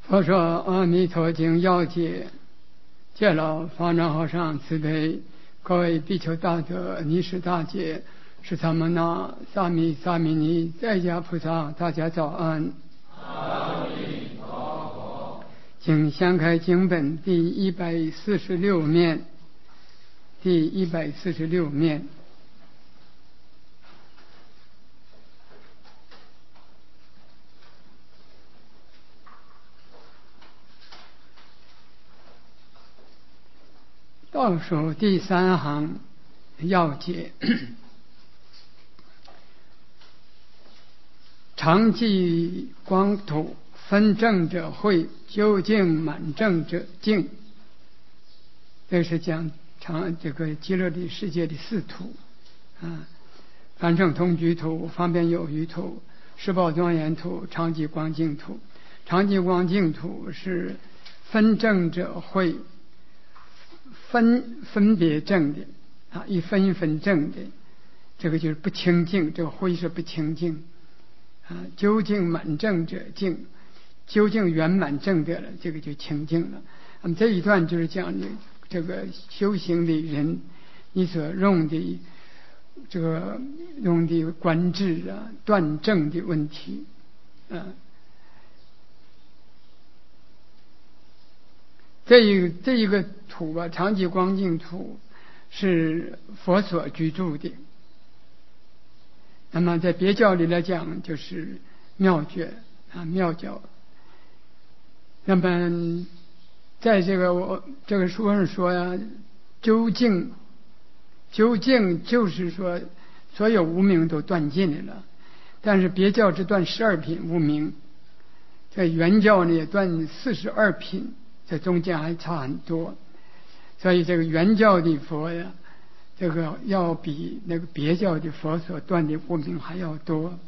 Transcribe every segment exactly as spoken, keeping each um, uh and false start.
佛说阿弥陀经要解，戒老方丈和尚慈悲，各位比丘大德、尼师大姐、释迦牟那、沙弥、沙弥尼、在家菩萨，大家早安。 阿弥陀佛。 请掀开经本第一百四十六面，第一百四十六面。倒数第三行要解，常寂光土，分正者慧，究竟满正者净。这是讲常这个极乐的世界的四土啊，凡圣同居土、方便有余土、十宝庄严土、常寂光净土。常寂光净土是分正者慧，分分别正的啊，一分一分正的，这个就是不清净，这个慧是不清净啊。究竟满正者净，究竟圆满正德了，这个就清净了。那么这一段就是讲的这个修行的人，你所用的这个用的观智啊、断正的问题啊。这一这一个土啊，常寂光净土是佛所居住的。那么在别教里来讲，就是妙觉啊，妙教。那么在这个我这个书上说呀、啊，究竟究竟就是说所有无明都断尽了，但是别教只断十二品无明，在原教呢也断四十二品。这中间还差很多，所以这个原教的佛呀，这个要比那个别教的佛所断的无明还要多。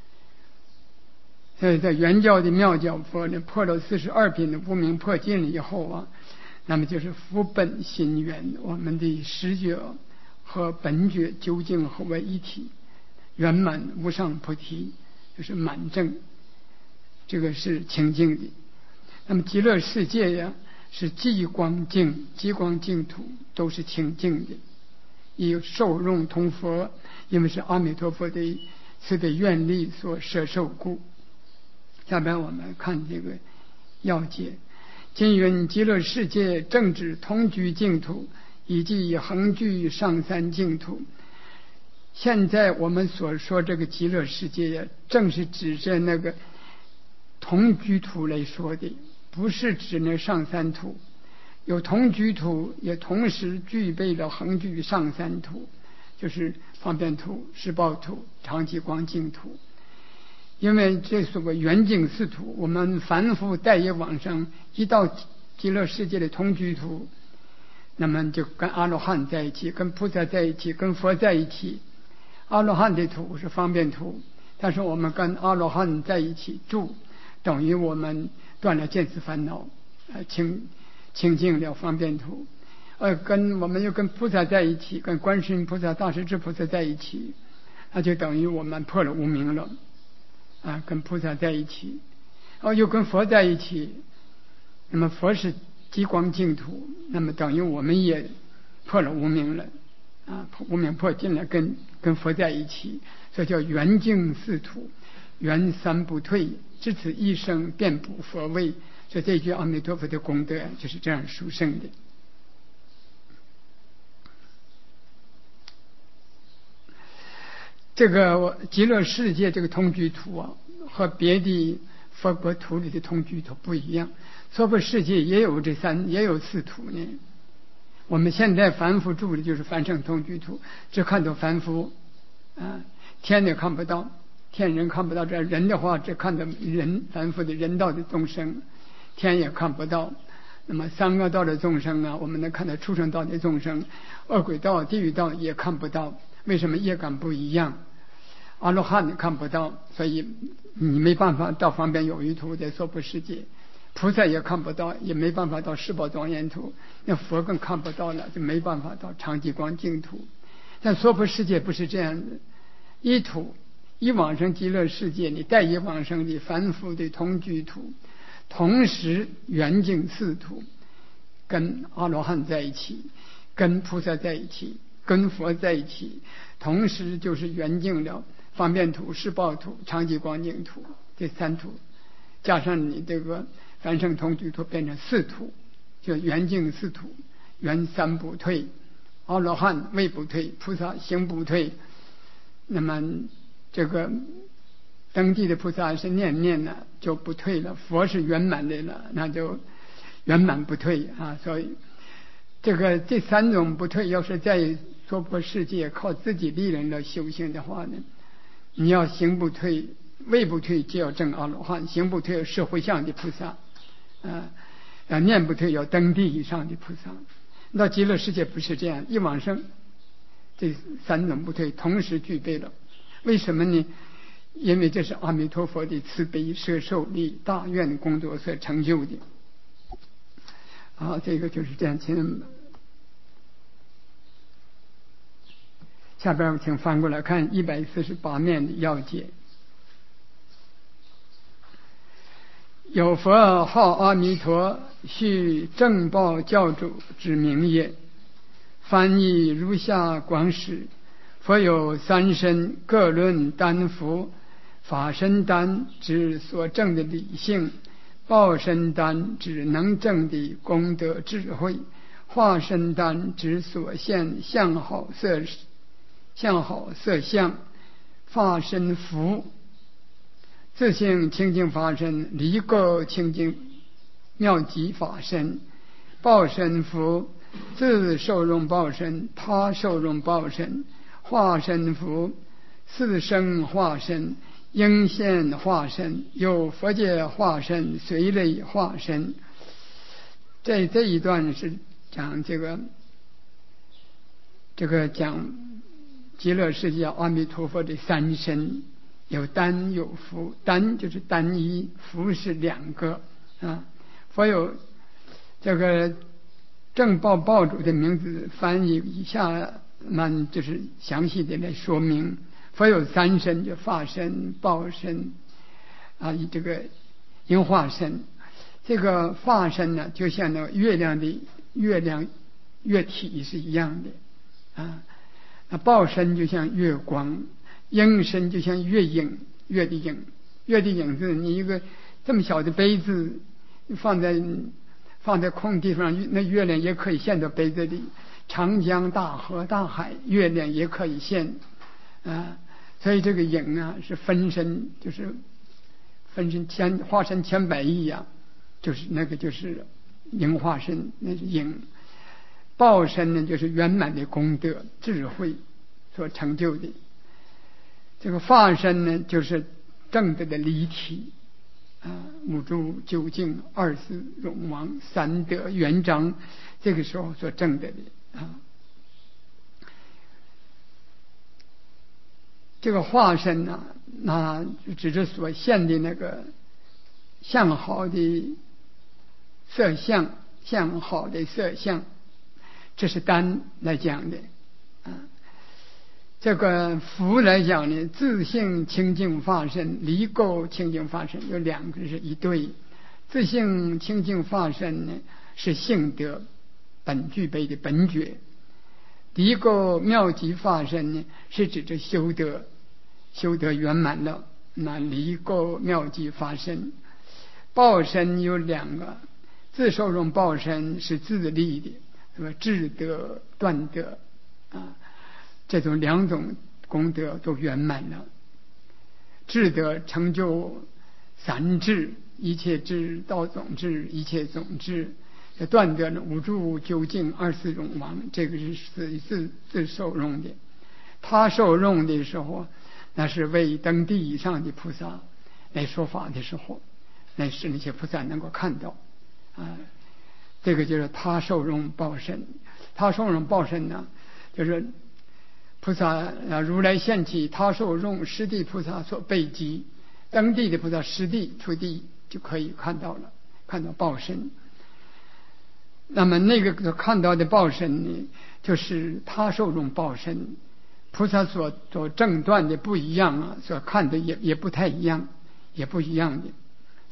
所以在原教的妙教佛呢，破了四十二品的无明破尽了以后啊，那么就是福本心缘，我们的实觉和本觉究竟合为一体，圆满无上菩提，就是满正，这个是清净的。那么极乐世界呀，是极光净、极光净土，都是清净的，以受用同佛，因为是阿弥陀佛的慈悲愿力所摄受故。下边我们看这个要解：今云极乐世界正指同居净土，以及恒居上三净土。现在我们所说这个极乐世界呀，正是指着那个同居土来说的。不是指那上三土，有同居土，也同时具备了恒居上三土，就是方便土、十宝土、常寂光净土。因为这所谓圆净四土，我们凡夫待业往生，一到极乐世界的同居土，那么就跟阿罗汉在一起，跟菩萨在一起，跟佛在一起。阿罗汉的土是方便土，但是我们跟阿罗汉在一起住，等于我们断了见思烦恼，呃，清清净了方便土，呃，跟我们又跟菩萨在一起，跟观世音菩萨、大势至菩萨在一起，那就等于我们破了无明了，啊，跟菩萨在一起，哦，又跟佛在一起，那么佛是极光净土，那么等于我们也破了无明了，啊，无明破尽了，跟跟佛在一起，这叫圆净四土，圆三不退。至此一生遍补佛位，所以这句阿弥陀佛的功德就是这样殊胜的。这个极乐世界这个同居土啊，和别的佛国土里的同居土不一样。娑婆世界也有这三也有四土呢。我们现在凡夫住的就是凡圣同居土，只看到凡夫啊，天也看不到。天人看不到，这人的话只看到人凡夫的人道的众生，天也看不到。那么三恶道的众生啊，我们能看到畜生道的众生，恶鬼道、地狱道也看不到。为什么业感不一样？阿罗汉看不到，所以你没办法到方便有余土在娑婆世界。菩萨也看不到，也没办法到十宝庄严土。那佛更看不到了，就没办法到常寂光净土。但娑婆世界不是这样的，一土。一往生极乐世界，你带一往生的凡夫的同居土， 同时圆净四土，跟阿罗汉在一起，跟菩萨在一起，跟佛在一起，同时就是圆净了方便土、释报土、常寂光净土这三土，加上你这个凡圣同居土，变成四土，就圆净四土，圆三不退，阿罗汉位不退，菩萨行不退。那么这个登地的菩萨是念念呢就不退了，佛是圆满的了，那就圆满不退啊。所以这个这三种不退，要是在娑婆世界靠自己力量来修行的话呢，你要行不退、位不退，就要证阿罗汉；行不退是回向的菩萨，啊，要念不退要登地以上的菩萨。到极乐世界不是这样，一往生这三种不退同时具备了。为什么呢？因为这是阿弥陀佛的慈悲摄受力大愿工作所成就的。啊，这个就是这样。请下边请翻过来看一百四十八面的要解。有佛号阿弥陀，须正报教主之名也。翻译如下广史：佛有三身，各论丹服。法身丹指所证的理性，报身丹指能证的功德智慧，化身丹指所现相好色相好色相，法身福自性清净法身，离垢清净妙极法身，报身福自受用报身，他受用报身，化身福四生化身，应现化身，有佛界化身，随类化身。这这一段是讲这个这个讲极乐世界阿弥陀佛的三身，有单有福，单就是单一，福是两个啊。佛有这个正报报主的名字，翻译以下那就是详细的来说明。佛有三身，就法身、报身啊，以这个应化身。这个法身呢，就像那月亮的月亮月体是一样的啊。那报身就像月光，应身就像月影，月的影，月的影子。你一个这么小的杯子放在放在空地方，那月亮也可以现到杯子里。长江大河大海，月亮也可以现啊。所以这个影啊是分身，就是分身千化身千百亿呀、啊，就是那个就是影化身，那是影。报身呢就是圆满的功德智慧所成就的。这个法身呢就是正德的离体啊，五住究竟二四荣王三德圆彰，这个时候所证得的啊。这个化身呢、啊，那指着所现的那个相好的色相，相好的色相，这是单来讲的啊。这个福来讲呢，自性清净法身，离垢清净法身，有两个是一对。自性清净法身呢是性德本具备的本觉，离垢妙极法身呢是指着修德。修得圆满了，那离垢妙极法身。报身有两个，自受用报身是自利的，什么智德断德啊，这种两种功德都圆满了。智德成就三智，一切智、道总智、一切总智。断德呢，五住究竟二四荣王，这个是自自自受用的。他受用的时候，那是为登地以上的菩萨来说法的时候，那是那些菩萨能够看到啊。这个就是他受用报身。他受用报身呢，就是菩萨啊，如来现起他受用师地菩萨所备机，登地的菩萨师地出地就可以看到了，看到报身。那么那个看到的报身呢，就是他受用报身。菩萨所所证断的不一样啊，所看的也也不太一样，也不一样的。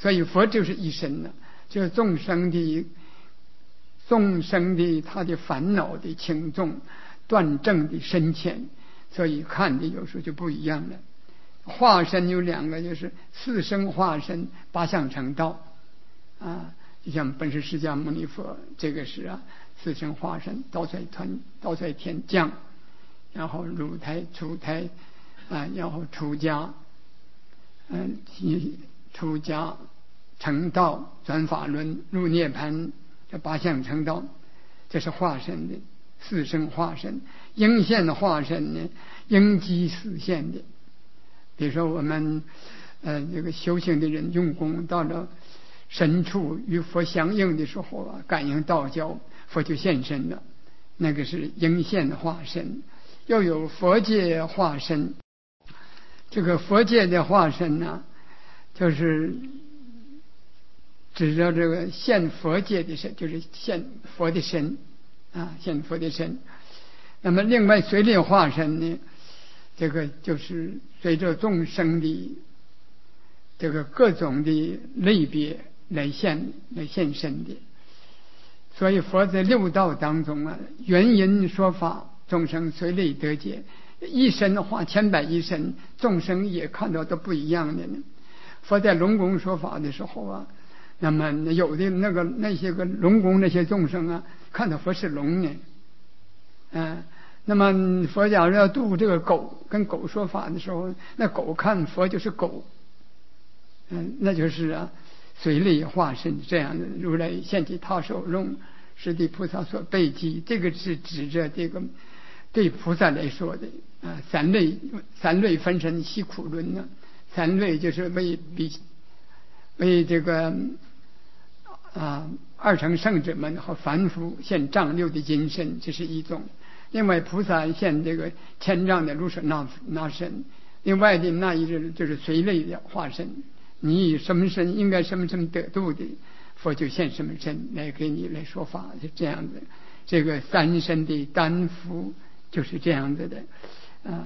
所以佛就是一身了，就是众生的众生的他的烦恼的轻重、断正的深浅，所以看的有时候就不一样了。化身有两个，就是四生化身、八相成道啊。就像本师释迦牟尼佛，这个是啊四生化身，道在天道在天降，然后入胎出胎啊，然后出家，嗯，出家成道转法轮入涅槃，这八相成道，这是化身的四生化身。应现的化身呢，应机四现的。比如说我们呃这个修行的人用功到了神处与佛相应的时候啊，感应道交，佛就现身了，那个是应现的化身。又有佛界化身，这个佛界的化身呢，就是指着这个现佛界的身，就是现佛的身啊，现佛的身。那么另外随类化身呢，这个就是随着众生的这个各种的类别来现来现身的。所以佛在六道当中啊，原因说法，众生随类得解，一身化千百亿身，众生也看到都不一样的呢。佛在龙宫说法的时候啊，那么有的那个那些个龙宫那些众生啊，看到佛是龙呢，嗯、啊，那么佛假如要度这个狗，跟狗说法的时候，那狗看佛就是狗，嗯，那就是啊随类化身这样的。如来现起他手容，是对菩萨所背记，这个是指着这个对菩萨来说的啊，三类三类分身系苦轮呢，三类就是为比为这个啊二乘圣者们和凡夫现丈六的金身，这是一种。另外菩萨现这个千丈的如舍那那身，另外的那一个就是随类的化身，你以什么身应该什么什么得度的，佛就现什么身来给你来说法，是这样子。这个三身的担负就是这样子的啊。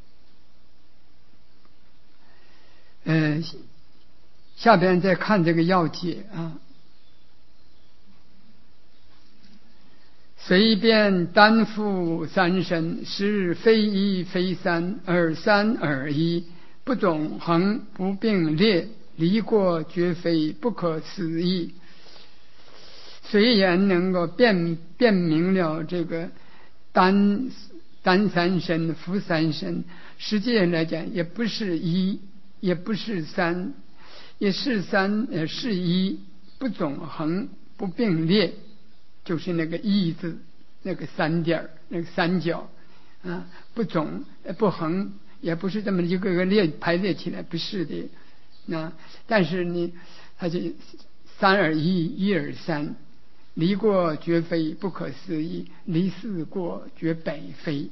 呃，下边再看这个要解啊。随便担负三身，是非一非三，而三而一，不总恒不并列，离过绝非，不可思议。虽然能够辨辨明了这个单单三身、负三身，实际上来讲也不是一，也不是三，也是三，也是一，不总恒不并列。就是那个一字，那个三点，那个三角啊，不总不横，也不是这么一个个列排列起来，不是的。那但是呢，它就三而一，一而三，离过绝非，不可思议，离四过绝百非。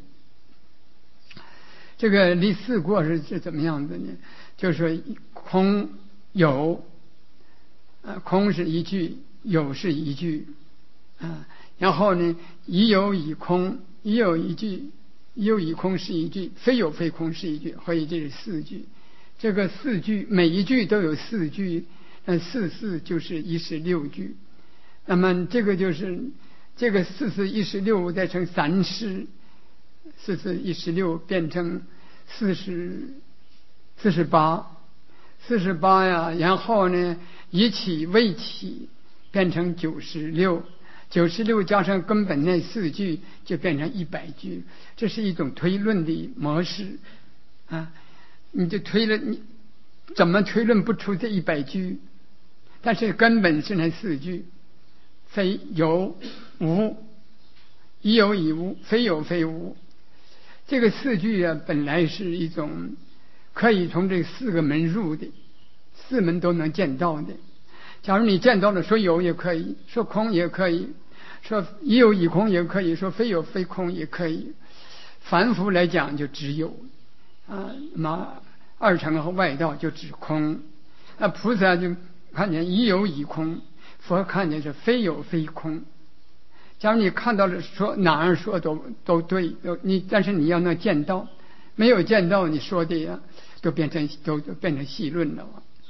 这个离四过是是怎么样子呢？就是空有啊，空是一句，有是一句。啊，然后呢，已有已空，已有一句，已有已空是一句，非有非空是一句，所以这是四句。这个四句每一句都有四句，那四四就是一十六句。那么这个就是这个四四一十六再乘三十，四四一十六变成四十四十八，四十八呀，然后呢以起未起变成九十六。九十六加上根本那四句就变成一百句，这是一种推论的模式啊！你就推论，你怎么推论不出这一百句？但是根本是那四句，非有无，已有已无，非有非无。这个四句啊，本来是一种可以从这四个门入的，四门都能见到的。假如你见到了，说有也可以，说空也可以，说已有已空也可以，说非有非空也可以。凡夫来讲就只有啊，那么二乘和外道就指空，那菩萨就看见已有已空，佛看见是非有非空。假如你看到了，说哪儿说都都对，你但是你要能见到，没有见到你说的呀，都变成都都变成戏论了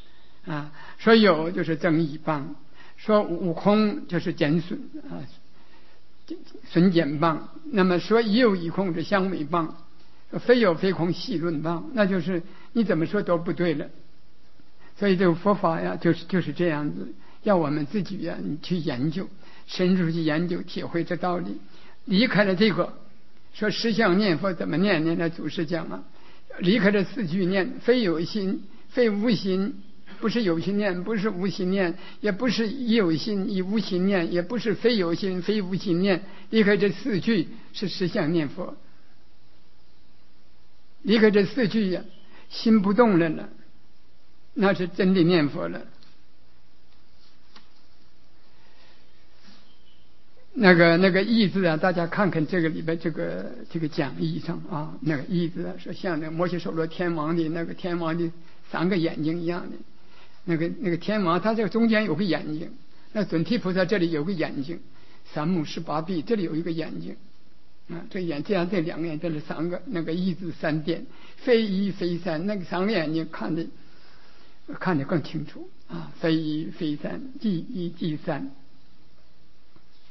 啊。说有就是增益棒，说无空就是减损啊，损减棒。那么说一有一空是相违棒，非有非空细论棒，那就是你怎么说都不对了。所以这个佛法呀，就是就是这样子，要我们自己呀去研究，深入去研究，体会这道理。离开了这个，说十相念佛怎么念呢？那祖师讲啊，离开这四句念，非有心，非无心，不是有心念，不是无心念，也不是一有心一无心念，也不是非有心非无心念。离开这四句是十相念佛，离开这四句呀，心不动了呢，那是真的念佛了。那个那个义字啊，大家看看这个里边这个这个讲义上啊，那个义字啊，说像那摩羯首罗天王的那个天王的三个眼睛一样的，那个那个天王他这个中间有个眼睛，那准提菩萨这里有个眼睛，三目十八臂这里有一个眼睛啊，这眼这样这两个眼这是三个，那个义字三点，非一非三，那个三个眼睛看的看得更清楚啊，非一非三，即一即三。